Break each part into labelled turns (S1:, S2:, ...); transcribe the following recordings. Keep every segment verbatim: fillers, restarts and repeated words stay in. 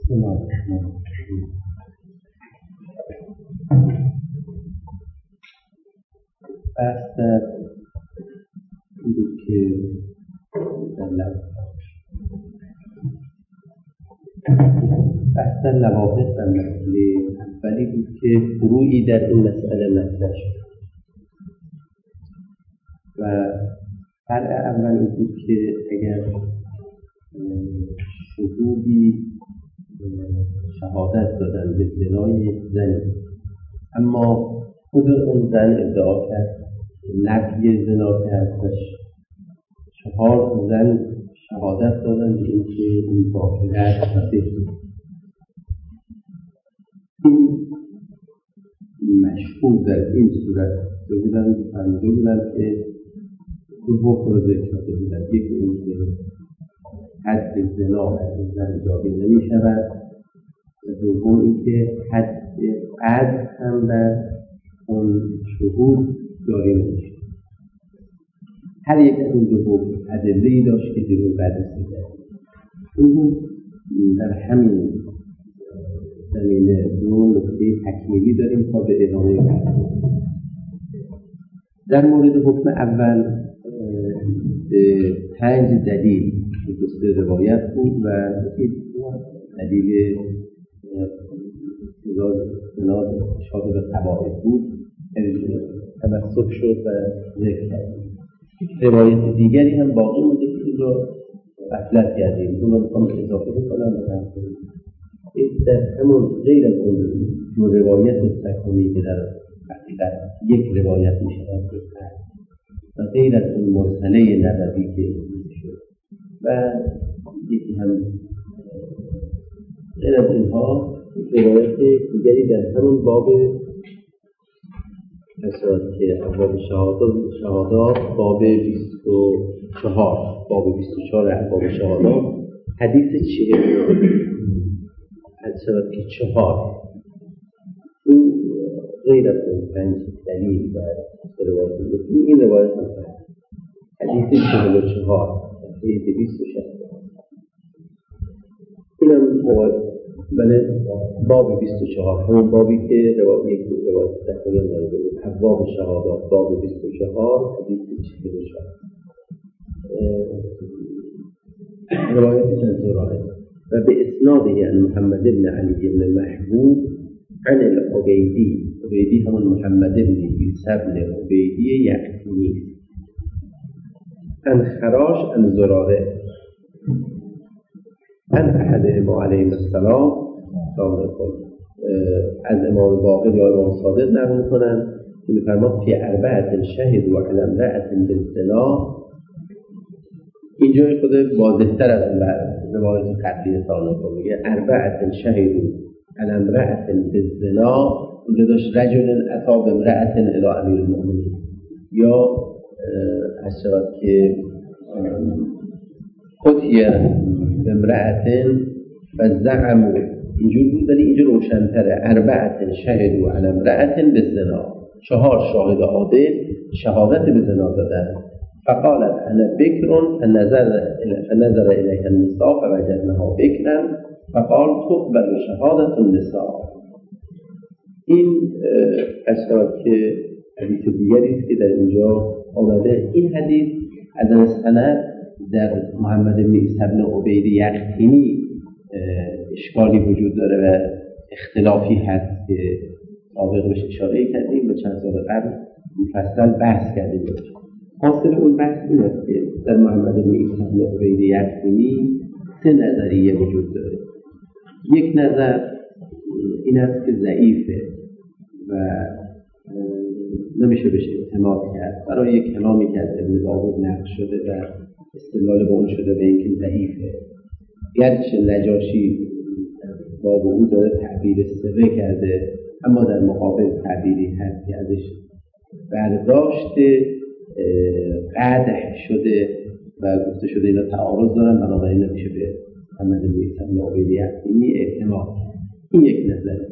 S1: بسم الله الرحمن الرحیم. بحث در این بود که در بحث در لواحق در مسئله اولی بود که فروعی در این مسئله مطرح شد و فرع اول این بود که اگر شهودی شهادت دادن به زنای زنی اما خود اون زن ادعا کرد نفی زنا کرد و چهار زن شهادت دادن به اینکه این واقعیت صحیح بود. این مشهور در این صورت بودن فهمیده بودن که دو حکم رو ذکر کرده بودن. یکی این که حد زنا از زن جاری نمی شود و دوم این که حد قذف هم در اون شهود جاری نمی شود. هر یک از این دو حکم ادله‌ای داشت که دیگه بررسی کرد. این در همین زمینه دو نکته تکمیلی داریم تا به ادامه بحث. در مورد حکم اول به پنج دلیل که دو سه روایت بود و دلیل زنا شاهد به قواعد بود تمسک شد و ذکر کردیم. روایت دیگری هم باقی مونده که این رو غفلت کردیم. اون رو میخوام اضافه بکنم و بحث کنیم. در همون غیر از اون دو روایت سکونی که در حقیقت یک روایت میشه و غیر از اون مرسله نبوی که شد و یکی هم غیر از اینها روایت دیگری در همون باب اساس که ابواب شهادات شهادات باب بیست و چهار باب بیست و چهار ابواب شهادات حدیث چهل حدیث که چهار این غیر از اون پنج دلیل و روایت بود. این روایت هم حدیث چهل و چهار حدیث بیست و شهر این هم بله باب بیست و چهار همون بابی که روایت یک روایت تکمیل داره بود. ابواب شهادات باب بیست و چهار حدیث چهل و چهار روایت از زراره و به اسناده یعنی محمد بن علی بن محبوب عن العبیدی عبیدی همون محمد بن عیسی بن عبیدی یقطینی عن خراش عن زراره عن احد ما علیه السلام از امام باقر یا امام صادق نقل میکنن که میفرماد فی اربعة شهد و علی امرأة بالزنا. اینجا خود واضح‌تر از روایت قبلی سالم میگه اربعة شهد علی امرأة بالزنا. اونجا داشت رجل اتی بامرأة الی امیر المؤمنین یا از شود که قتل امرأة و زعموا اینجور بود ولی اینجا روشن‌تره. اربعة شهدوا علی امرأة بالزنا چهار شاهد عادل شهادت به زنا دادن. فقالت انا بکر فنظر فنظر الیها النساء فوجدنها بکرا فقال تقبل شهادت النساء. این اشاره که حدیث دیگری است که در اینجا آمده. این حدیث از سند در محمد بن عیسی بن عبید یقطینی اشکالی وجود داره و اختلافی هست که سابق بهش اشاره کردیم و چند سال قبل مفصل بحث کردیم. حاصل اون بحث این است که در محمد بن عیسی بن عبید یقطینی سه نظریه وجود داره. یک نظر این است که ضعیفه و نمیشه بهش اعتماد کرد. برای یک کلامی که از ابن داوود نقل شده و استدلال به اون شده به اینکه ضعیفه. گرچه نجاشی باب او داره تعبیر سوه کرده اما در مقابل تعبیری هست که ازش برداشته قدح شده و گفته شده اینا تعارض دارن بنابراین نمیشه به محمد بن عیسی بن عبید یقطینی اعتماد. این یک نظر.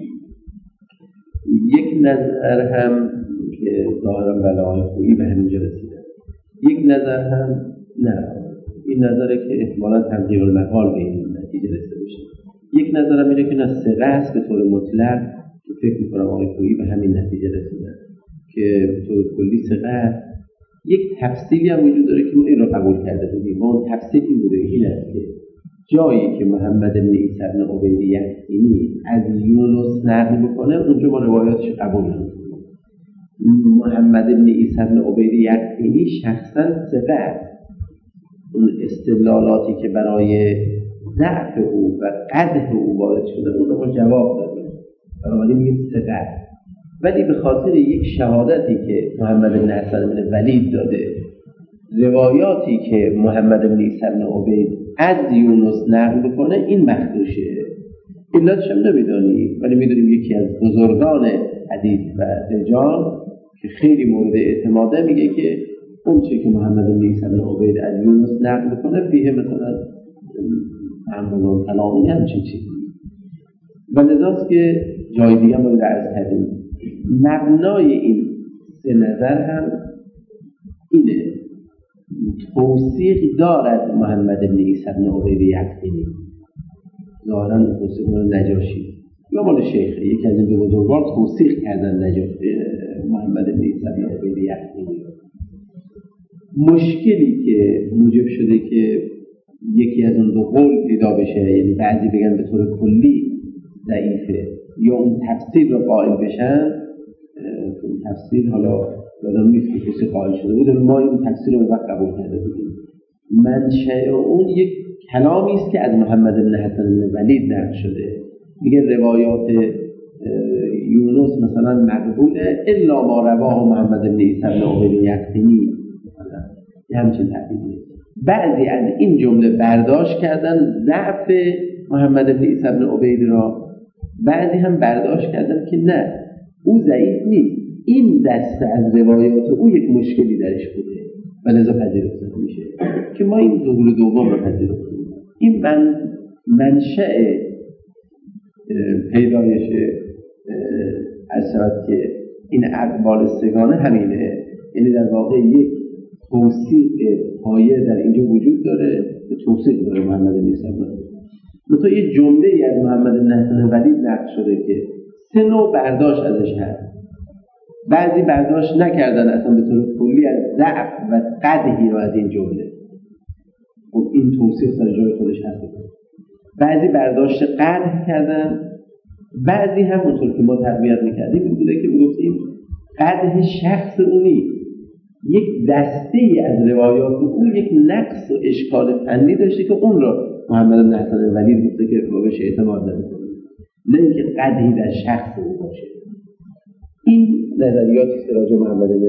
S1: یک نظر هم که ظاهرا بلاهای خویی به همینجا رسیدن. یک نظر هم نه این نظره که احتمالا تغییر المقال به این نتیجه رسیده بشه. یک نظرم اینه که نه ثقه است به طور مطلق، که فکر میکنم آقای خویی به همین نتیجه رسیدن که به طور کلی ثقه است. یک تفصیلی هم وجود داره که ما این رو قبول کرده بودیم، ما اون تفصیل این بوده این است که جایی که محمد بن عیسی بن عبید یکتینی از یونس نقل بکنه اونجا ما روایاتش قبول نمی‌کنیم. محمد بن عیسی بن عبید یکتینی شخصا ثقه است، اون استدلالاتی که برای ضعف او و قدح او وارد شده اون رو ما جواب دادیم، بنابراین میگیم ثقه است. ولی به خاطر یک شهادتی که محمد بن حسن بن ولید داده، روایاتی که محمد بن عیسی بن عبید از یونس نقل بکنه این مخدوشه. علتش هم نمیدونیم ولی میدونیم یکی از بزرگان حدیث و رجال که خیلی مورد اعتماده میگه که اون چیزی که محمد بن عیسی بن عبید از یونس نقل بکنه فیه مثلا معمول کلام همچین چیزی، و لذاست که جای دیگه ما رو عرض کردیم. مبنای این سه نظر هم اینه، توثیق دارد محمد بن عیسی بن عبید یکتینی، ظاهراً توثیق دارد نجاشی یا مال شیخه، یکی از این دو بزرگان توثیق کردن نجاشی محمد بن عیسی بن عبید یکتینی. مشکلی که موجب شده که یکی از اون دو قول پیدا بشه، یعنی بعضی بگن به طور کلی ضعیفه یا اون تفسیر رو قائل بشن، اون تفسیر حالا یادم نیست که کسی قائل شده بود، ما این تفسیر رو وقت قبول کرده بودیم. منشأ اون یک کلامی است که از محمد بن حسن بن ولید نقل شده، میگه روایات یونس مثلا مقبوله الا ما رواه محمد بن عیسی بن عبید یکتینی، یه همچین تعبیری. بعضی از این جمله برداشت کردن ضعف محمد بن عیسی بن عبید را، بعضی هم برداشت کردن که نه او ضعیف نیست، این دسته از روایات او یک مشکلی درش بوده و لذا پذیرفته میشه که ما این ظهور دوم رو پذیرفتیم. این من منشأ پیدایش از شود که این اقوال سگانه همینه، یعنی در واقع یک توصیق پایه در اینجا وجود داره که توصیق داره محمد بن عیسی بن عبید. مثلا یه جمله ای از محمد بن حسن ولید نقل شده که سه نوع برداشت ازش هست، بعضی برداشت نکردن اصلا به طور کلی از ضعف و قدحی رو از این جمله، و این توصیف سر جای خودش هست. بعضی برداشت قدح کردن، بعضی هم اونطور که ما تربیت میکردیم این بوده که میگفتیم قدح شخص اونی، یک دسته ای از روایات اون یک نقص و اشکال فنی داشته که اون رو محمد بن حسن ولید گفته که بهش اعتماد نمی‌کنه، نه اینکه قدحی در شخص او باشه. این نظریاتی است که راجع محمد بن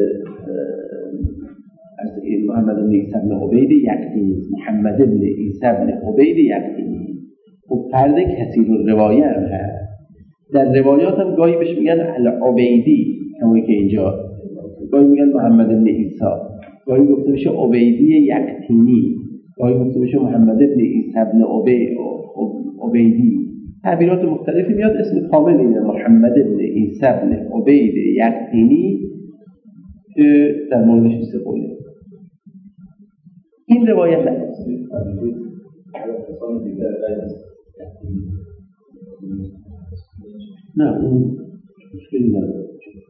S1: از محمد بن عیسی بن عبید یکتینی، محمد بن عیسی بن عبید یکتینی خب فرد کثیر الروایه هم هست، در روایات هم گاهی بهش میگن العبیدی، همونی که اینجا گاهی میگن محمد بن عیسی، گاهی گفته میشه عبیدی یکتینی، گاهی گفته میشه محمد بن عیسی بن عبیدی، تعبیرات مختلفی میاد. اسم کامل اینه محمد بن عیسی بن عبید یکتینی که در موردش سه قوله. این روایت هست نه اون مشکلی نداره.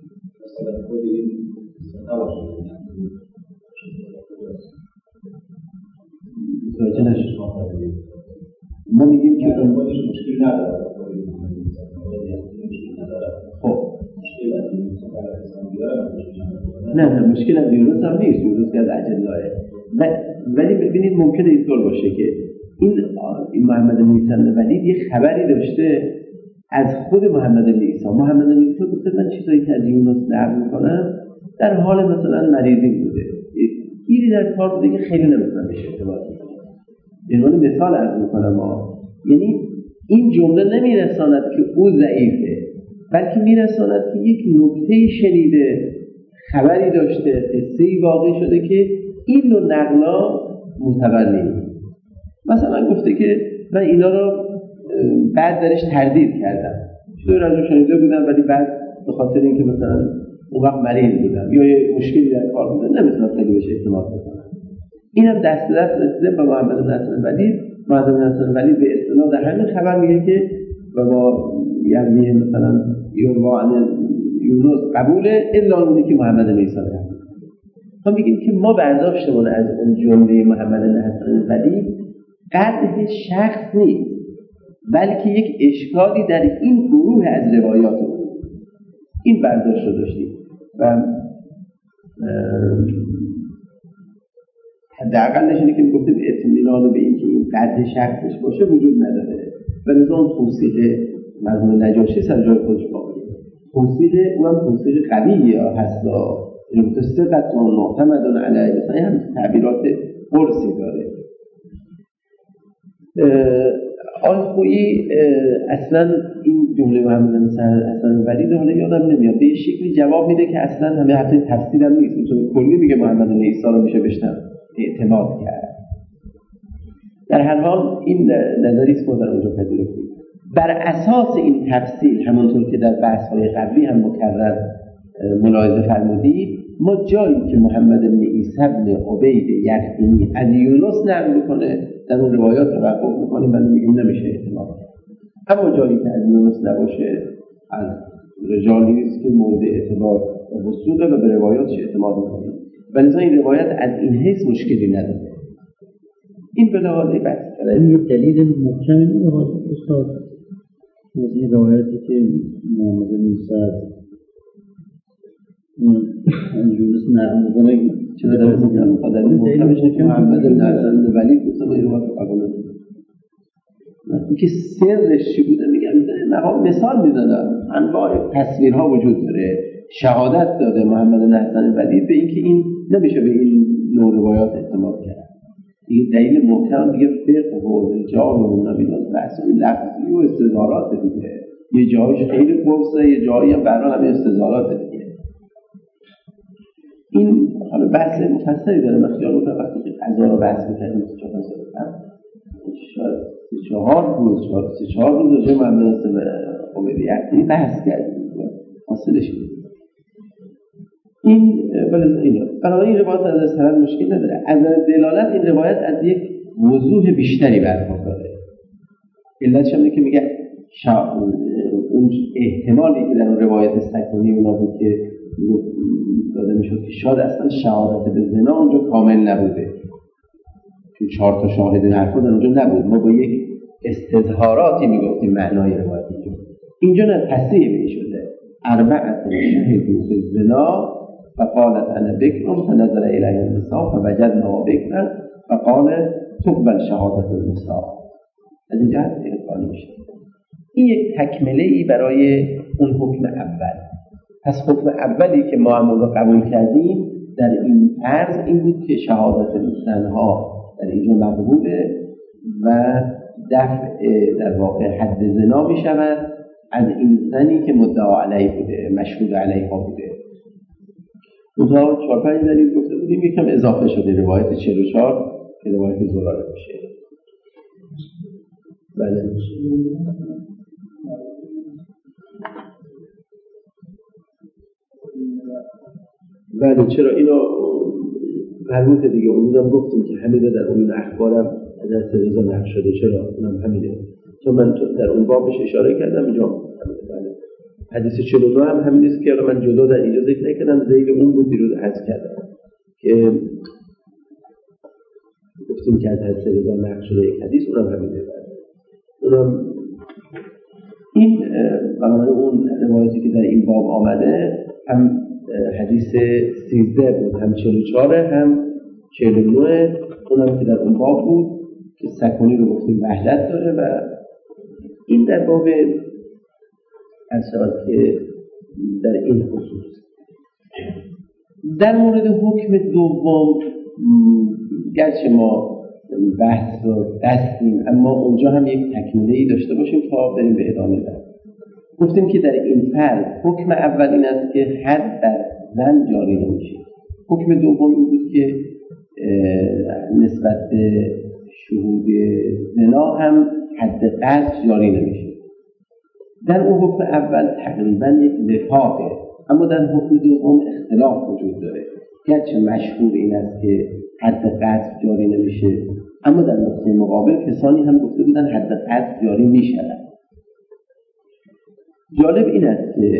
S1: ما میگیم که اون مشکلی نداره. خب نه نه مشکل از یونس هم نیست، یونس که از اجلاه، ولی ببینید ممکنه اینطور باشه که این این محمد بن عیسی بن ولید یه خبری داشته از خود محمد بن عیسی. محمد بن عیسی گفته من چیزایی که از یونس نقل میکنم در حال مثلا مریضی بوده، گیری در کار بوده که خیلی نمیتونم بهش اعتماد کنم. یعنی مثال عرض میکنم ها، یعنی این جمله نمیرساند که او ضعیفه، بلکه میرساند که یک نکته شنیده، خبری داشته، قصه‌ای واقع شده که این نوع نقلا معتبر نیست. مثلا گفته که من اینا رو بعد درش تردید کردم، چطور راجع شنیده بودم ولی بعد به خاطر اینکه مثلا اون وقت مریض بودم یا یه مشکلی در کار بودم نمیتونم خیلی بهش اعتماد بکنم. اینم دست دست رسیده به محمد بن حسن ولید محمد حسن ولی به استناد همین خبر میگه که و با یعنی مثلا یوروان یونس قبوله الا اونی که محمد عیسی هست. ما میگیم که ما برداشتمون از اون جمله محمد حسن ولی قدح شخص نیست، بلکه یک اشکالی در این گروه از روایات بود. این برداشت رو داشتیم و حداقلش اینه که میگفتیم اطمینان به این که این قدح شخصش باشه وجود نداره و لذا اون توصیح مرحوم نجاشی سر جای خودش باقیه. توصیح اونم توصیح قویه هست، ثقت و معتمد علیه، مثلا هم تعبیرات قرصی داره. آقای خویی اصلا این جمله محمد حسن ولی حالا یادم نمیاد به شکلی جواب میده که اصلا همه حتی تفسیر هم نیست، چون کلی میگه محمد عیسی رو میشه بشتن اعتماد کرد. در هر حال این نظری است که در اونجا پذیرفته. بر اساس این تفسیر همونطور که در بحث‌های قبلی هم مکرر ملاحظه فرمودید، ما جایی که محمد بن عیسی بن عبید یقینی از یونس نقل میکنه در اون روایات توقف میکنیم و میگیم نمیشه اعتماد کرد. اما جایی که از یونس نباشه از رجالی است که مورد اعتبار و وثوقه و به روایاتش اعتماد میکنیم و لذا این روایت از این حیث مشکلی نداره. این به لحاظ بحث
S2: این یه دلیل محکم این استاد از این روایتی که محمد بن عیسی یونس نقل میکنه
S1: چرا داره میگم خدا این محکمش که محمد بن حسن ولی گفتم این روایت قبول نداره. اینکه سرش چی بوده میگم مقام مثال میزنم، انواع تصویرها وجود داره، شهادت داده محمد بن حسن ولی به اینکه این نمیشه به این نوع روایات اعتماد کرد. این دلیل محکم دیگه فقه و رجال و نمیدونم بحث لفظی و استدلالات دیگه، یه جایش خیلی پرسه، یه جایی هم برای همه استدلالات دیگه. این حالا بحث مفصلی داره. من خیال میکنم وقتی که قضا رو بحث میکنیم تو چهار شاید سه چهار روز سه چهار روز راجع به محمد حسن عبیدی بحث کردیم حاصلش این بلز اینه. بنابراین این روایت از سند مشکل نداره. از دلالت این روایت از یک وضوح بیشتری برخورداره. علتش اینه که میگه اون احتمالی که در اون روایت سکونی اونا بود که داده میشد که شاید اصلا شهادت به زنا اونجا کامل نبوده، چون چهار تا شاهد حرفا در اونجا نبود. ما با یک استظهاراتی میگفتیم معنای روایت اینجا اینجا نه تصریح میشده اربعه شهدوا بالزنا فقالت انا بکر فنظر الیها النساء فوجدنها بکرا فقال تقبل شهادت النساء. از اینجا اقبال میشه. این یک تکمله‌ای برای اون حکم اول. پس حکم اولی که ما هم رو قبول کردیم در این عرض این بود که شهادت زنها در اینجا مقبوله و دفع در واقع حد زنا می شود از این زنی که مدعا علیه بوده، مشهود علیها بوده. منتها چهار پنج دلیل گفته بودیم، یکم اضافه شده روایت چهل و چهار که روایت زراره میشه. بله بله چرا اینو مربوطه دیگه. اونم گفتیم که همینه در اون اخبارم از دست رضا نقل شده. چرا اونم همینه، چون من در اون بابش اشاره کردم اینجا. بله حدیث چهل و نه هم همین است که الان من جدا در اینجا ذکر نکردم، ذیل اون بود دیروز عرض کردم که گفتیم که از دست رضا نقل شده یک حدیث، اونم همینه. اونم این برای اون روایتی که در این باب آمده هم حدیث سیزده بود، هم چهل و چهار هم چهل و نه، اونم که در اون باب بود که سکونی رو گفتیم وحدت داره و این در باب ارشاد که در این خصوص. در مورد حکم دوم گرچه ما بحث رو دستیم اما اونجا هم یک تکمیله‌ای داشته باشیم تا بریم به ادامه بحث. گفتیم که در این فرض حکم اول این است که حد در زن جاری نمیشه. حکم دوم این بود که نسبت به شهود زنا هم حد قذف جاری نمیشه. در اون حکم اول تقریبا یک وفاقه، اما در حکم دوم اختلاف وجود داره. گرچه مشهور این است که حد قذف جاری نمیشه اما در نقطه مقابل کسانی هم گفته بودن حد قذف جاری می شود. جالب این است که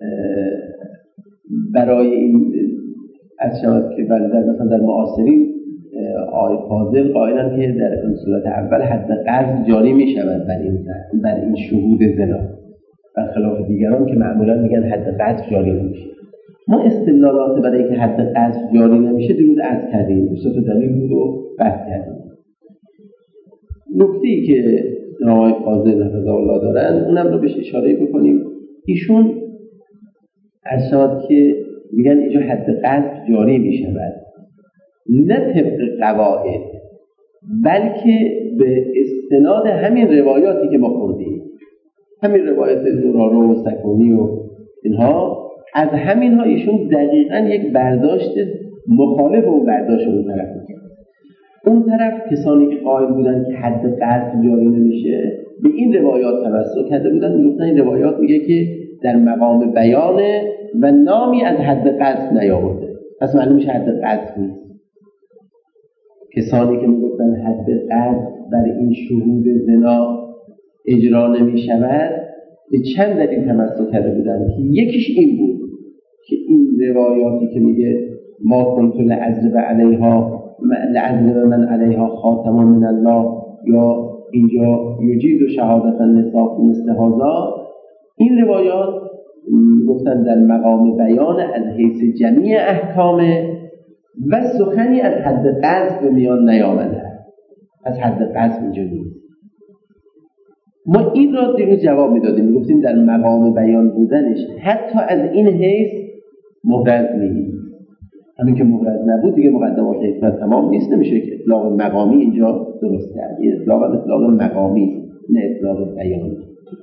S1: برای این از شود که در مثلا در معاصرین آقای فاضل قائلن که در این صورت اول حد قذف جاری می شود بر این بر این شهود زنا، برخلاف دیگران که معمولا میگن حد قذف جاری نمیشه. ما استدلالات برای اینکه حد قذف جاری نمیشه دیروز عرض کردیم، دو تا دلیل بود و بحث کردیم. نکته‌ای که آقای فاضل حفظه الله دارن اونم رو بهش اشاره بکنیم. ایشون ارشاد که میگن اینجا حد قذف جاری میشود نه طبق قواعد بلکه به استناد همین روایاتی که ما خوندیم، همین روایت زراره و سکونی و اینها، از همین ها ایشون دقیقاً یک برداشت مخالف اون برداشت اون طرف میکنه. اون طرف کسانی که قائل بودن که حد قذف جاری نمیشه به این روایات توسل کرده بودن، میگفتن این روایات میگه که در مقام بیان و نامی از حد قذف نیاورده، پس معلوم میشه حد قذف نیست. کسانی که میگفتن حد قذف بر این شهود زنا اجرا نمیشود به چند دلیل تمسک کرده بودن که یکیش این بود که این روایاتی که میگه ما کنت لعذب علیها لعذب من علیها خاتم من الله یا اینجا یجید شهادت النساء مثل هذا، این روایات گفتن در مقام بیان از حیث جمیع احکام و سخنی از حد قذف به میان نیامده، از حد قذف اینجا نیست. ما این را دیروز جواب میدادیم، میگفتیم در مقام بیان بودنش حتی از این حیث محرز نیست. همین که محرز نبود دیگه مقدمات حکمت تمام نیست، نمیشه که اطلاق مقامی اینجا درست کرد. این اطلاق اطلاق مقامی نه اطلاق بیانی.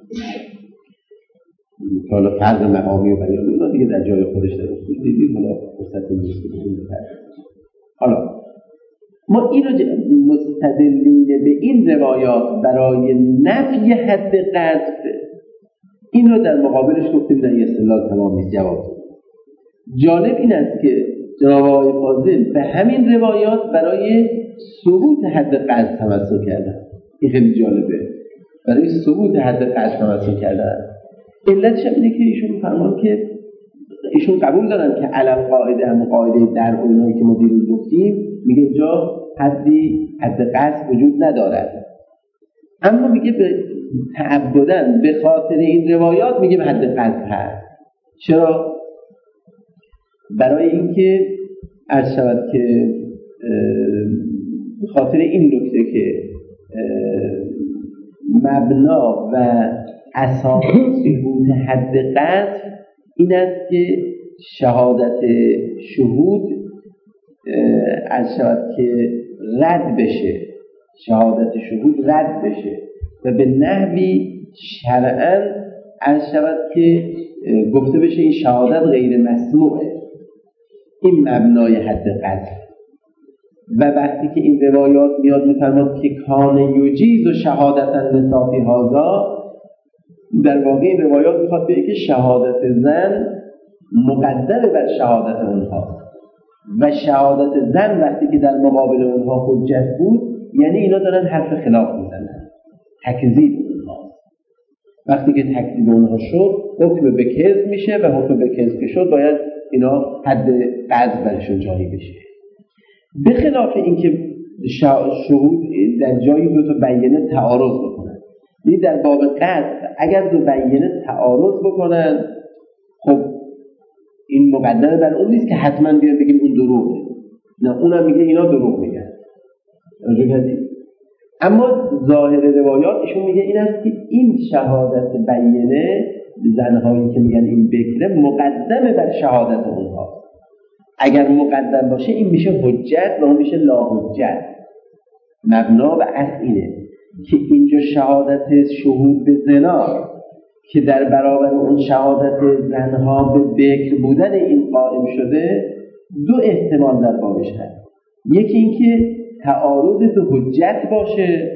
S1: حالا فرق مقامی و بیانی اونا دیگه در جای خودش در اصول دیدید، حالا فرصت نیست که بگیم بفرد. حالا ما این رو مستدلین به این روایات برای نفی حد قذف، این رو در مقابلش گفتیم نه استدلال تمام نیست جواب. جالب این است که جناب آقای فاضل به همین روایات برای ثبوت حد قذف تمسک کردن. این خیلی جالبه، برای ثبوت حد قذف تمسک کردن. علتش اینه که ایشون فرمان که ایشون قبول دارن که علم قاعده هم قاعده در اونایی که ما دیروز گفتیم میگه اینجا حدی حد قذف وجود ندارد، اما میگه به تعبدن به خاطر این روایات میگه به حد قذف هست. چرا؟ برای اینکه عرض شود که به خاطر این نکته که مبنا و اساس ثبوت حد قذف این است که شهادت شهود عرض شود که رد بشه، شهادت شهود رد بشه و به نحوی شرعاً عرض شود که گفته بشه این شهادت غیر مسموعه. این مبنای حد قذف. و وقتی که این روایات میاد میفرماد که کان یجیز و شهادت النساء فی هذا، در واقع این روایات میخواد بگه که شهادت زن مقدم بر شهادت اونها و شهادت زن وقتی که در مقابل اونها حجت بود، یعنی اینا دارن حرف خلاف میزنن، تکذیب اونها. وقتی که تکذیب اونها شد حکم به کذب میشه و حکم به کذب شد باید اینا حد قذف برشون جاری بشه. به خلاف اینکه شهود در جایی دو تا بیانه تعارض بکنن، یعنی در باب قذف اگر دو بیانه تعارض بکنن خب این مقدمه بر اون نیست که حتما بیان بگیم اون دروغه، نه اونم میگه اینا دروغ میگن. اما ظاهر روایات ایشون میگه این است که این شهادت بیانه زنهایی که میگن این بکره مقدمه بر شهادت اونها. اگر مقدم باشه این میشه حجت و اون میشه لا حجت. مبنا و اصل اینه که اینجا شهادت شهود به زنا که در برابر اون شهادت زنها به بکر بودن این قائم شده، دو احتمال در بابش هست. یکی اینکه تعارض تو حجت باشه،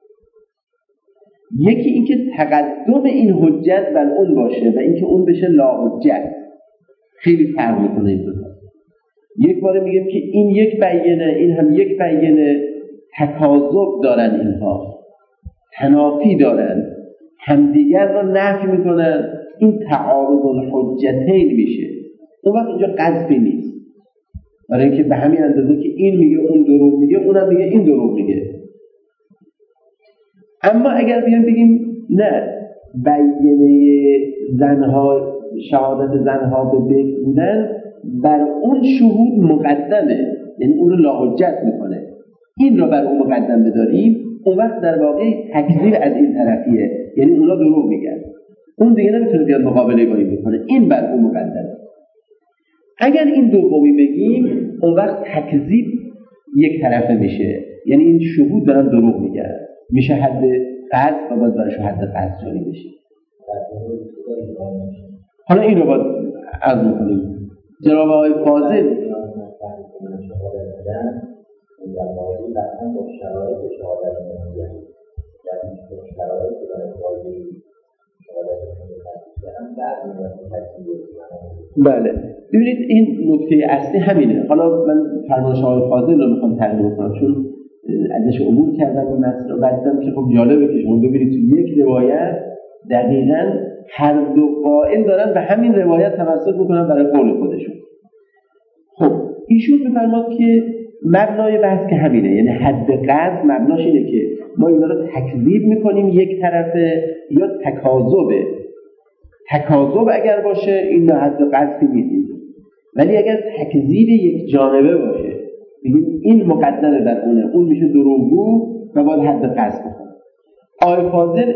S1: یکی اینکه تقدم این حجت بر اون باشه و اینکه اون بشه لا حجت. خیلی فرق میکنه این دو تا. یک بار میگیم که این یک بیانه، این هم یک بیانه، تکاذب دارن، اینها تنافی دارن، همدیگر را نفی میکنن، این تعارض الحجتین میشه. اون وقت اینجا قذفی نیست، برای اینکه به همین اندازه که این میگه اون دروغ میگه، اونم میگه این دروغ میگه. اما اگر بیان بگیم نه، بیانه زنها، شهادت زنها به بکر بودن بر اون شهود مقدمه، یعنی اون رو لاحجت میکنه، این رو بر اون مقدم بداریم، اون وقت در واقع تکذیب از این طرفیه، یعنی اونا دروغ میگن، اون دیگه نمیتونه بیاد مقابله با این بکنه، این بر اون مقدمه. اگر این دومی بگیم، اون وقت تکذیب یک طرفه میشه، یعنی این شهود دارن دروغ میگن، میشه حد قذف و باید برایش حد قذف جاری بشه. حالا این رو باید عرض میکنیم. جناب آقای فاضل بله، ببینید این نکته اصلی همینه. حالا من فرمایش آقای فاضل رو میخوام تقدیم کنم، چون ازش عبور کردم و مثل رو بعدم که خب جالبه که شما ببینید تو یک روایت دقیقاً هر دو قائل دارن به همین روایت تمسک میکنن برای قول خودشون. خب ایشون میفرماد که مبنای بحث که همینه، یعنی حد قذف مبناش اینه که ما اینا رو تکذیب میکنیم یک طرفه یا تکاذبه. تکاذب اگر باشه این حد قذفی نیست، ولی اگر تکذیب یک جانبه باشه، بگیم این مقدمه بر اونه، اون میشه دروغگو و باید حد قذف کنه. آقای فاضل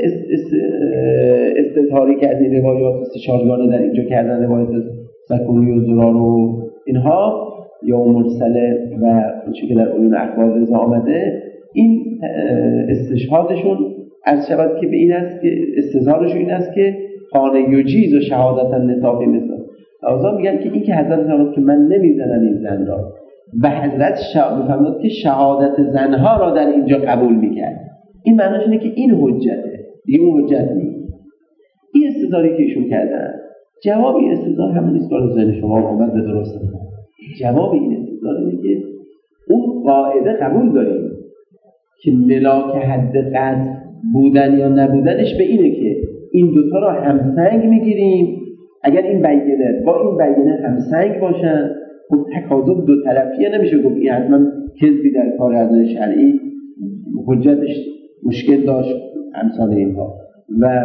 S1: استظهاری که از این روایات استشارگانه در اینجا کردن، روایت سکونی و زرار و اینها یا مرسله و اون که در علوم اخبار رضا آمده، این استشهادشون از شود که به این است که استظهارشون این است که خانه یجیز و شهادت النساء مثل آزان میگن که این که حضرت فرمود که من نمیزنم این زن را، و حضرت فرمود که شهادت زنها را در اینجا قبول میکرد. این معنیش اینه که این حجته، دیگه اون حجت نیست. این استدلالی که ایشون کردن، جواب این استدلال همون نیست که ذهن شما آمد به درست نمی‌کنه. جواب این استدلال اینه که اون قاعده قبول داریم که ملاک حد قذف بودن یا نبودنش به اینه که این دوتا را همسنگ میگیریم. اگر این بیانه با این بیانه همسنگ باشن، خب تکاذب دو طرفیه، نمیشه گفت این حتما کذبی در کار از شرعی حجتش مشکل داشت امثال اینها و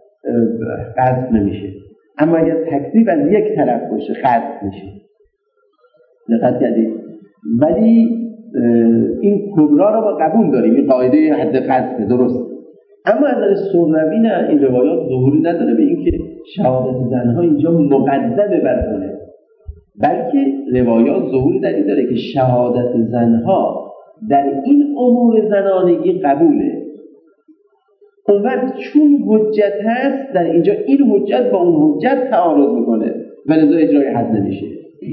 S1: قذف نمیشه. اما اگر تکذیب از یک طرف باشه قذف میشه. دقت کردید؟ ولی این کبرا را ما قبول داریم، این قاعده حد قذف درست. اما از نظر سرنوی نه، این روایات ظهوری نداره به این که شهادت زنها اینجا مقدمه بر اونه، بلکه روایات ظهوری در این داره که شهادت زنها در این امور زنانگی قبوله. اون وقت چون حجت هست در اینجا، این حجت با اون حجت تعارض میکنه و لذا اجرای حد نمیشه.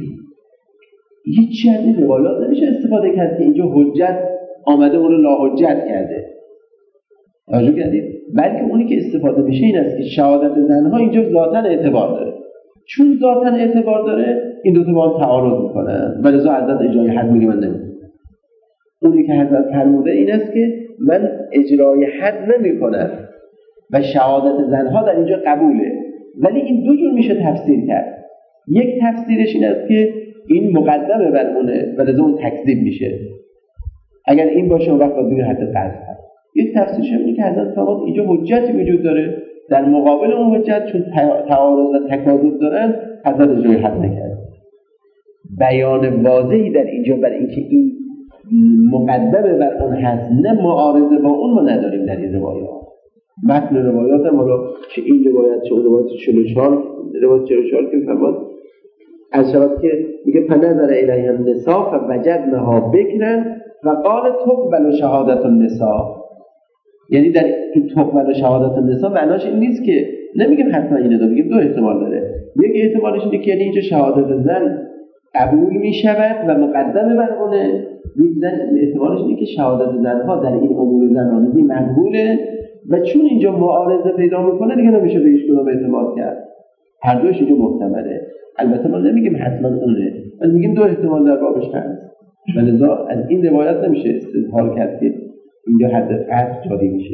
S1: هیچ از این روایات نمیشه استفاده کرد که اینجا حجت آمده اون رو لاحجت کرده. توجه کردید؟ بلکه اونی که استفاده میشه این است که شهادت زنها اینجا ذاتاً اعتبار داره. چون ذاتاً اعتبار داره، این دو تا با هم تعارض میکنن و لذا حضرت اجرای حد میگه من نمیکنم. اونی که حضرت فرموده این است که من اجرای حد نمیکنم و شهادت زنها در اینجا قبوله. ولی این دو جور میشه تفسیر کرد. یک تفسیرش این است که این مقدمه بر اونه و لذا اون تکذیب میشه. اگر این باشه اون وقت باید بگه حد قذف هست. یک تفسیرش اینه که حضرت فرمود اینجا حجتی وجود داره، در مقابل اون حجت چون تعارض و تکاذب دارن حضرت اجرای حد نکرد. بیان واضحی در اینجا برای اینکه این مقدمه بر اون هست، نه معارضه با اون ما نداریم در این روایات. متن روایات هم حالا چه این روایت چه اون روایت چهل و چهار روایت چهل و چهار که فرمود از شباب که میگه فنظر الیها النساء فوجدنها بکرن و قال تقبل شهادت النساء. یعنی در این تقبل شهادت النساء معناش این نیست که نمیگیم حتما اینه، داره بگیم دو احتمال داره. یک احتمالش اینه که یعنی اینجا شهادت زن قبول میشود و مقدمه بر اونه. یک احتمالش اینه که شهادت زنها در این امور زنانگی مقبوله و چون اینجا معارضه پیدا میکنه دیگه نمیشه به هیچ کدوم اعتماد کرد. هر دوش اینجا محتمله. البته ما نمیگیم حتما اونه، ولی میگیم دو احتمال در بابش هست. و لذا از این روایت نمیشه استدلال کرد که اینجا حد قطع جاری میشه.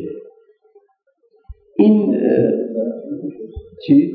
S1: این چی؟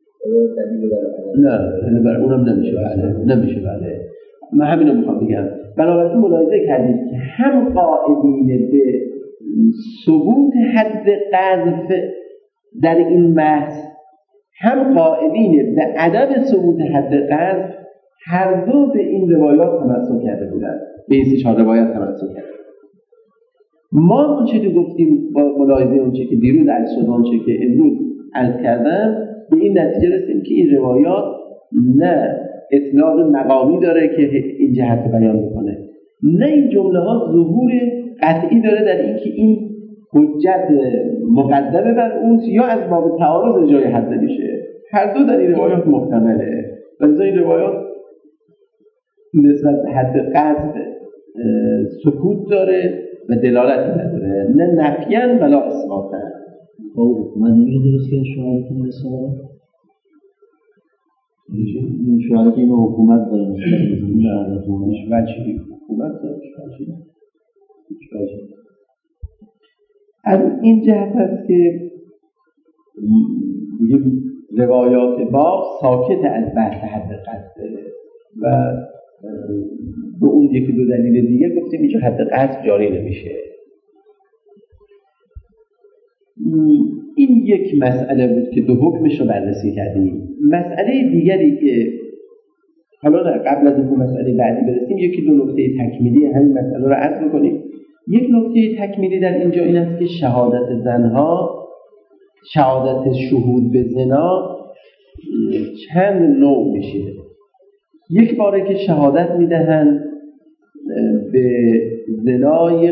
S1: نه نه برای اونم نمیشه. بله نمیشه. بله من همینو میخوام بگم. بنابراین ملاحظه کردید که هم قائلین به ثبوت حد قذف در این بحث، هم قائلین به عدم ثبوت حد قذف، هر دو به این روایات تمسک کرده بودند، به این سه چهار روایت تمسک کرده. ما اون چه که گفتیم با ملاحظه اون چه که دیروز عرض شد، اون چه که امروز عرض کردم، به این نتیجه رسیدیم که این روایات نه اطلاق مقامی داره که این جهت بیان میکنه، نه این جمله ها ظهور قطعی داره در این که این حجت مقدمه بر اون یا از باب تعارض جای حد نمیشه. هر دو در این روایات محتمله و لذا این روایات نسبت به حد قذف سکوت داره و دلالتی نداره، نه نفیاً ولا اثباتاً.
S2: من نمیشه درست که شوهر کنه اصلا این شوهر که این حکومت داره
S1: نه شوهر چی حکومت داره شوهر چی از این جهت است که روایات باب ساکت از بحث حد قذف و به اون یکی دو دلیل دیگه گفتیم اینجا حد قذف جاری نمیشه. این یک مسئله بود که دو حکمش رو بررسی کردیم. مسئله دیگری که حالا قبل از این مسئله بعدی برسیم یکی دو نکته تکمیلی همین مسئله رو عرض می‌کنیم. یک نکته تکمیلی در اینجا این است که شهادت زنها، شهادت شهود به زنا چند نوع میشه. یک باره که شهادت میدهند به زنای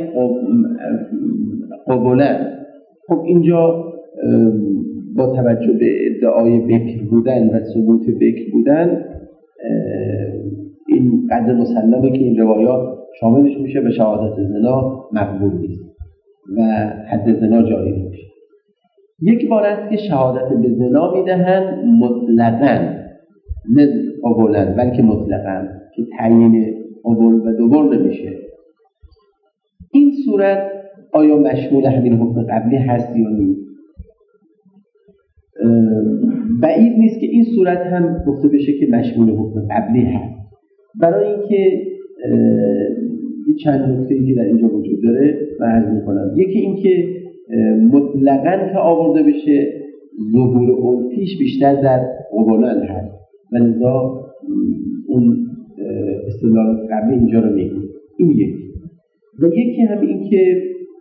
S1: قبولن، خب اینجا با توجه به ادعای بکر بودن و ثبوت بکر بودن این قدر مسلمه که این روایات شاملش میشه و شهادت زنا مقبول نیست و حد زنا جاری نمیشه. یک بار است که شهادت به زنا میدهن مطلقاً، نه قبولاً بلکه مطلقاً، که تعیین قبول و دوبار نمیشه. این صورت آیا مشمول همین حکم قبلی هست یا نیست؟ بعید نیست که این صورت هم گفته بشه که مشمول حکم قبلی هست، برای اینکه چند نکته‌ای که در اینجا وجود داره من عرض می‌کنم. یکی این که مطلقاً که آورده بشه ظهور اولفیش بیشتر در قبولن هست و لذا اون استدلال قبلی اینجا رو میگه. این یکی. و یکی هم این که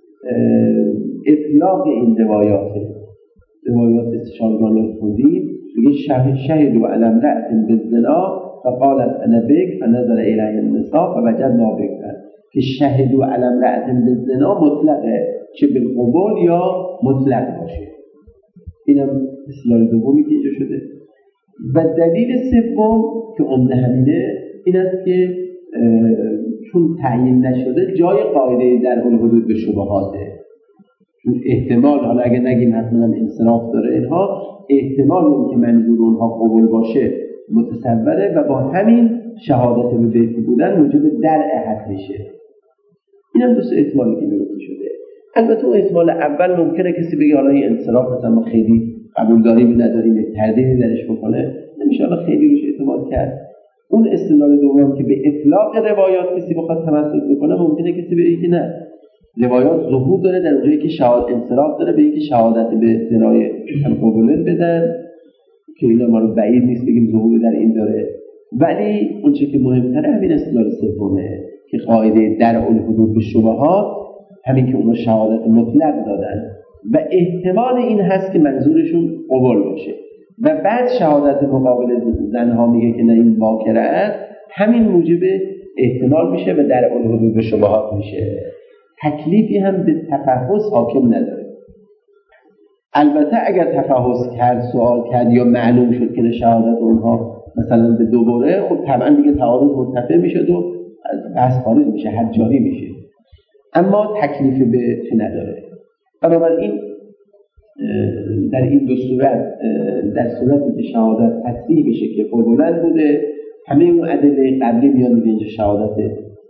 S1: اطلاق این روایات روایات استشارگانی خوندیم میگه شه شهد و علم رأت بالزنا فقالت انا بک فنظر الیه النساء فوجدنا بکرا، که شهد و علم رأت بالزنا مطلقه، چه بالقبول یا مطلق باشه. اینم اصطلاح دومی که اینجا شده. و دلیل سوم که عمده همینه این است که چون تعیین نشده جای قاعده در اون حدود به شبهاته، چون احتمال، حالا اگه نگیم حتما انصراف داره اینها، احتمال این که منظور اونها قبول باشه متصوره و با همین شهادت به بیت بودن موجب درع حد میشه. اینم دوست احتمالی که درست شده. البته اون احتمال اول ممکنه کسی بگه حالا این انصراف مثلا ما خیلی قبول داریم نداریم، تردیدی درش بکنه، نمیشه حالا خیلی روش اعتماد کرد. اون استدلال دوم که به اطلاق روایات کسی بخواد تمسک بکنه، ممکنه کسی بگه که نه، روایات ظهور داره در اونجایی که شهادت انصراف داره به اینکه شهادت به زنای قبول بدن، که اینا ما رو بعید نیست بگیم ظهور در این داره. ولی اون چیزی که مهمتره همین استدلال سومه که قاعده در اون حدود به شبهات، همین که اونا شهادت مطلق دادن و احتمال این هست که منظورشون قبول باشه و بعد شهادت مقابل زنها میگه که نه این باکره است، همین موجب احتمال میشه و در اون حدود به شبهات میشه. تکلیفی هم به تفحص حاکم نداره. البته اگر تفحص کرد، سوال کرد یا معلوم شد که شهادت اونها مثلا به دوباره، خب طبعا دیگه تعارض مرتفع میشه و از بحث خارج میشه، حد جاری میشه، اما تکلیف به چه نداره. بنابراین در این دو صورت، در صورتی که شهادت تصریح بشه که قبولن بوده، همه اون ادله قبلی میان میگه اینجا شهادت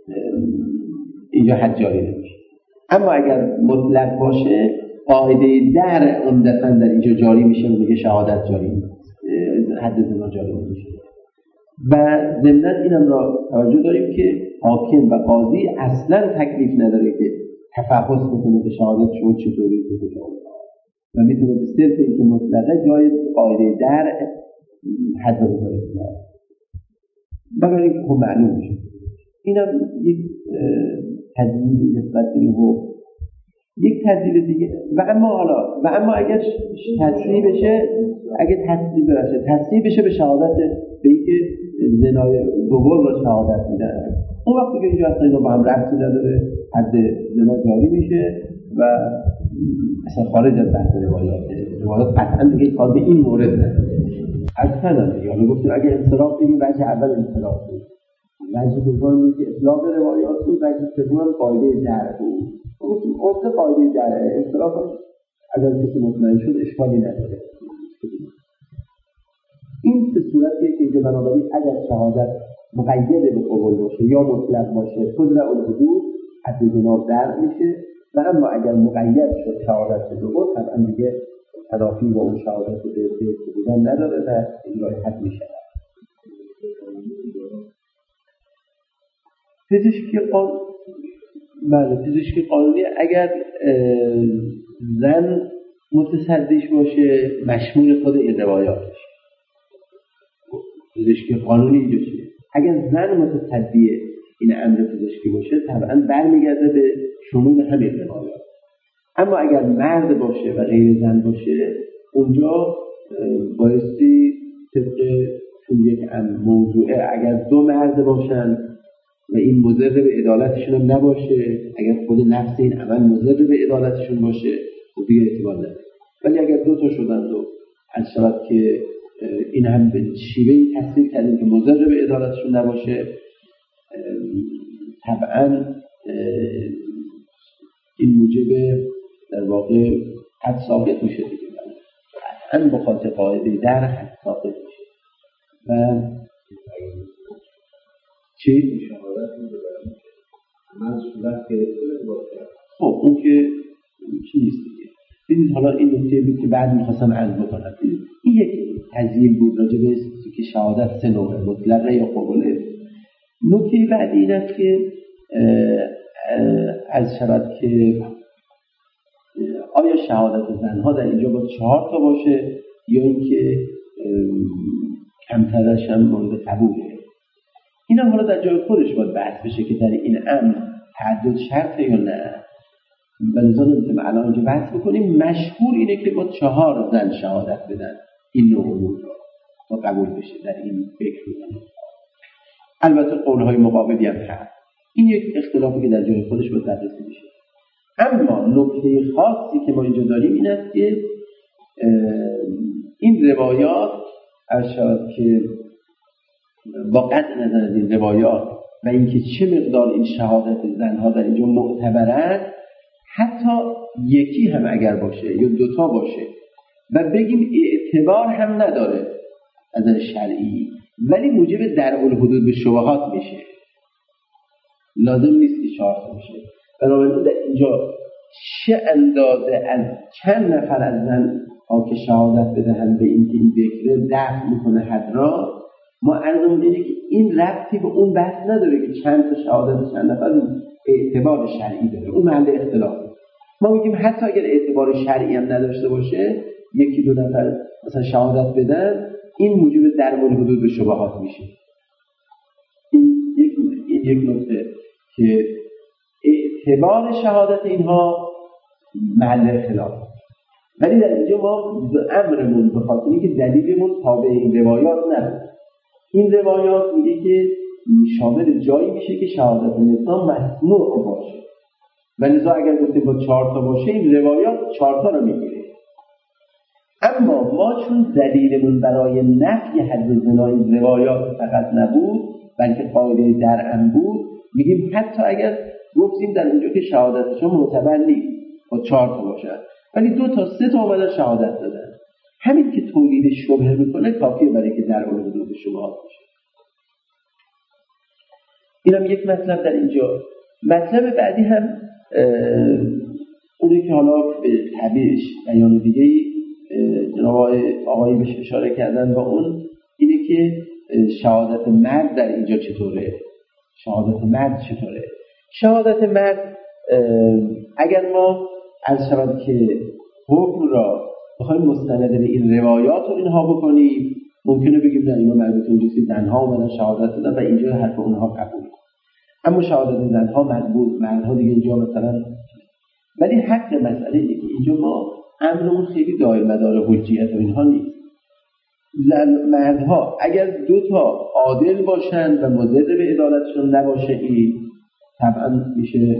S1: اینجا حد جاری نمیشه. اما اگر مطلق باشه قاعده در عمدتاً در اینجا جاری میشه و میگه شهادت جاری نیست، حد زنا جاری نمیشه. و ضمناً اینم را توجه داریم که حاکم و قاضی اصلاً تکلیف نداره که تفحص بکنه که شهادت شما چطوری بوده و میتونه به صرف اینکه مطلقه جای قاعده در حد بذاره. بنابراین خب معلوم میشه. اینم یک تدلیل نسبت به اینو. یک تدلیل دیگه و اما حالا و اما اگر تصریح بشه، اگر تصریح بشه تصریح بشه به شهادت به اینکه زنای دوبار را شهادت میدن، اون وقتی که اینجا اصلا اینا با هم ربطی نداره، حد زنا جاری میشه و اصلا خارج از بحث روایات روایات قطعا دیگه کار به این مورد نداره. اصلا دیگه حالا گفتیم اگه انصراف بگیم وجه اول انصراف بود، وجه دوم که اطلاق روایات بود، وجه سوم قاعده در بود. گفتیم اصل قاعده در انصراف اگر کسی مطمئن شد اشکالی نداره. این سه صورتیه که اینجا بنابراین اگر شهادت مقید به قبول باشه یا مطلق باشه تدرع الحدود حد زنا در میشه، و اما اگر مقید شد شهادت به قبول طبعا دیگه تلافی با اون شهادت به قبول بودن نداره و اجرای حد میشه. پزشکی قانونی بله پزشکی قانونی اگر زن متصدیش باشه مشمول خود این روایات میشه. پزشکی قانونی اینجا چیه؟ اگر زن متصدی این امر پزشکی باشه طبعا برمیگرده به شمول همین روایات. اما اگر مرد باشه و غیر زن باشه اونجا بایستی طبق یک موضوعه اگر دو مرد باشن و این مضر به عدالتشون هم نباشه، اگر خود نفس این عمل مضر به عدالتشون باشه و دیگه اعتبار نداره. ولی اگر دو تا شدن و از شرط که این هم به شیوهی تصریح کردیم که مضر به عدالتشون نباشه، طبعا این موجب در واقع حد ثابت میشه دیگه، قطعا بخاطر قاعده در حد ثابت میشه. و چی؟
S3: شهادت میده من صورت گرفته باشه.
S1: خب اون که چی نیست دیگه. ببینید حالا این نکته بود که بعد میخواستم عرض بکنم. این یک تزیین بود راجع به که شهادت سه نوعه، مطلقه یا قبوله. نکته بعدی این است که از شرط که آیا شهادت زنها در اینجا با چهار تا باشه یا اینکه کمترش هم مورد قبوله. این هم حالا در جای خودش باید بحث بشه که در این امر تعدد شرطه یا نه. بلزا نمیتونیم الان اینجا بحث بکنیم. مشهور اینه که با چهار زن شهادت بدن این نوع امور را تا قبول بشه در این فکر بودن. البته قولهای مقابلی هم هست. این یک اختلافی که در جای خودش باید بررسی بشه. اما نکته خاصی که ما اینجا داریم این است که این روایات ارشاد که با قطع نظر از این روایات و اینکه چه مقدار این شهادت زنها در اینجا معتبرند، حتی یکی هم اگر باشه یا دوتا باشه و بگیم اعتبار هم نداره از نظر شرعی ولی موجب درع الحدود به شبهات میشه، لازم نیست که چهار تا باشه. بنابراین در اینجا چه اندازه از چند نفر از زن ها که شهادت بدهن به این که این بکره دفع میکنه حد را، ما عرضمون اینه که این ربطی به اون بحث نداره که چند تا شهادت چند نفر اعتبار شرعی داره، اون محل اختلافه. ما میگیم حتی اگر اعتبار شرعی هم نداشته باشه، یکی دو نفر مثلا شهادت بدن، این موجب درع الحدود به شبهات میشه. این یک این یک نکته که اعتبار شهادت اینها محل اختلاف. ولی در اینجا ما امرمون به خاطر اینکه دلیلمون تابع این روایات نبود. این روایات میگه که شامل جایی میشه که شهادت نسا مسموع باشه و لذا اگر گفتیم با چهار تا باشه این روایات چهار تا رو میگیره. اما ما چون دلیلمون برای نفی حد زنا این روایات فقط نبود بلکه قاعده درعم بود، میگیم حتی اگر گفتیم در اینجا که شهادتشون معتبر نیست با چهار تا باشد ولی دو تا سه تا اومدن شهادت دادن، همین که تولید شبهه میکنه کافیه برای که درع الحدود شبهات بشه. اینم یک مطلب در اینجا. مطلب بعدی هم اونی که حالا به تعبیرش بیان دیگه‌ای جناب آقایی بهش اشاره کردن و اون اینه که شهادت مرد در اینجا چطوره؟ شهادت مرد چطوره؟ شهادت مرد اگر ما از شود که حکم را بخوایم مستند به این روایات و اینها بکنیم، ممکنه بگیم نه اینا مربوط به زنها اومدن شهادت دادن و اینجا حرف اونها قبول کن. اما شهادت زنها مقبول، مردها دیگه اینجا مثلا. ولی حق مسئله اینه که اینجا ما امرمون خیلی دایر مدار حجیت و اینها نیست. مردها اگر دو تا عادل باشن و مضر به عدالتشون نباشه، این طبعا میشه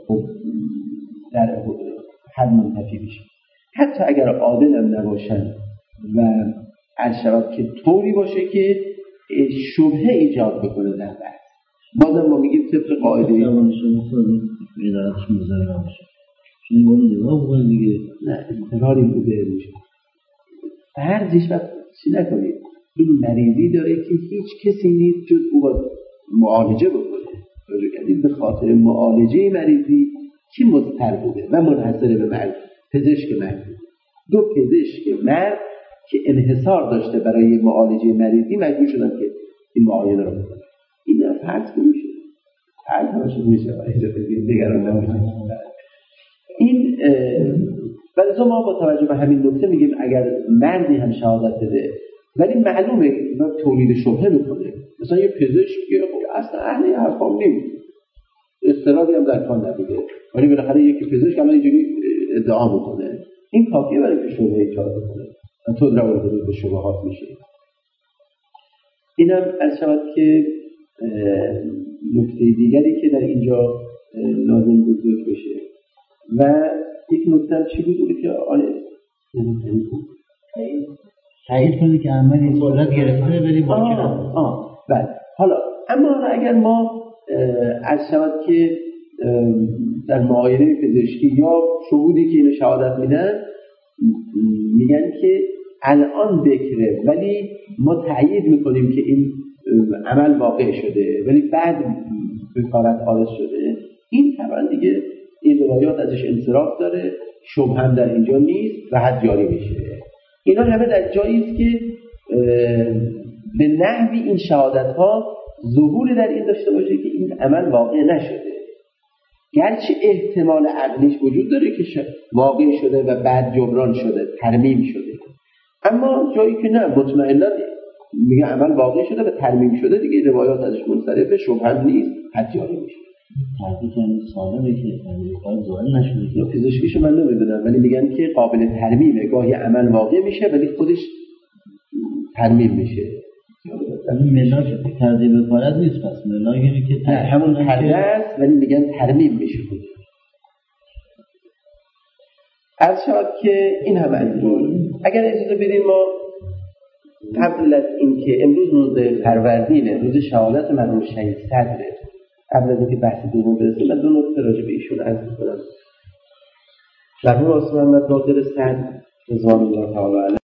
S1: در حد منتفی میشه. حتی اگر عادل هم نباشن و از شود که طوری باشه که شبهه ایجاد بکنه در بحث، بازم ما میگیم طبق قاعده
S2: عدالتش مضر نباشه. چون اون نگاه بکنه دیگه
S1: نه اضطراری بوده میشه. فرضش وقت چی نکنید، این مریضی داره که هیچ کسی نیست جز او باید معالجه بکنه. رجوع کردید به خاطر معالجه مریضی کی مضطر بوده و منحصر به مرد؟ پزشک مرد. دو پزشک مرد که انحصار داشته برای معالجه مریضی مجبور شدن که این معاینه رو بکنن. این فرض میشه. فرض همش میشه. دیگران نمیشه. این ولی ما با توجه به همین نکته میگیم اگر مردی هم شهادت بده ولی معلومه اینا تولید شبهه میکنه، مثلا یه پزشک اصلا اهل حرفام نیست، اصطلاحی هم در کار نبوده، ولی بالاخره یکی پزشک الان اینجوری ادعا میکنه، این کافیه برای که شبهه ایجاد کنه و تو در مورد به شبهات میشه. اینم از شود که نکته دیگری که در اینجا لازم بزرگ بشه. و یک نکته چی بود که آره
S2: تایید کنید که عملی صورت گرفته بریم با
S1: آه آه بله. حالا اما اگر ما از شود که در معاینه پزشکی یا شهودی که اینو شهادت میدن میگن که الان بکره ولی ما تایید میکنیم که این عمل واقع شده ولی بعد بکارت خالص شده، این طبعا دیگه این روایات ازش انصراف داره، شبهه هم در اینجا نیست و حد جاری میشه. اینا همه در جایی است که به نحوی این شهادت ها ظهور در این داشته باشه که این عمل واقع نشده، گرچه احتمال عقلیش وجود داره که واقع شده و بعد جبران شده، ترمیم شده، اما جایی که نه مطمئنا میگه عمل واقع شده و ترمیم شده، دیگه روایات ازش منصرفه، شبهه نیست، حد جاری میشه.
S2: تعریف که سالمه که کار زوال نشده
S1: یا پزشکیشو من نمیدونم ولی میگن که قابل ترمیمه، گاهی عمل واقع میشه ولی خودش ترمیم میشه.
S2: این ملاک ترتیب کارت نیست، پس ملاکی که
S1: همون پرده است ولی میگن ترمیم میشه خودش. از شد که این هم انجور. اگر اجازه بدین ما قبل از اینکه امروز روز فروردینه، روز شهادت مرحوم شهید صدره، قبل از اینکه بحث دوم برسیم من دو نکته راجع به ایشون عرض می‌کنم. مرحوم آقای محمد باقر صدر رضوان الله تعالی علیه